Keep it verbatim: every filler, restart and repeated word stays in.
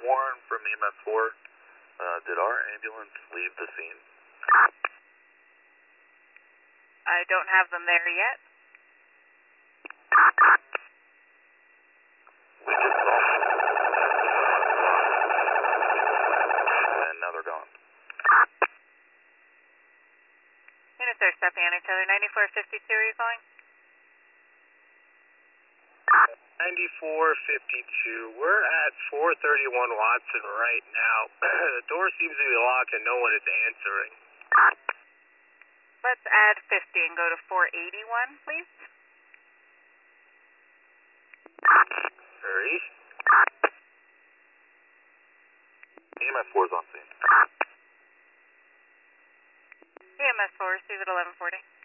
Warren from E M S four. Uh, did our ambulance leave the scene? I don't have them there yet. We just saw them. And now they're gone. Units are stepping on each other. ninety-four fifty-two, are you calling? ninety-four fifty-two. We're at four thirty-one Watson right now. The door seems to be locked and no one is answering. Let's add fifty and go to four eighty-one, please. Hurry. E M S four is on scene. E M S four, receive at eleven forty.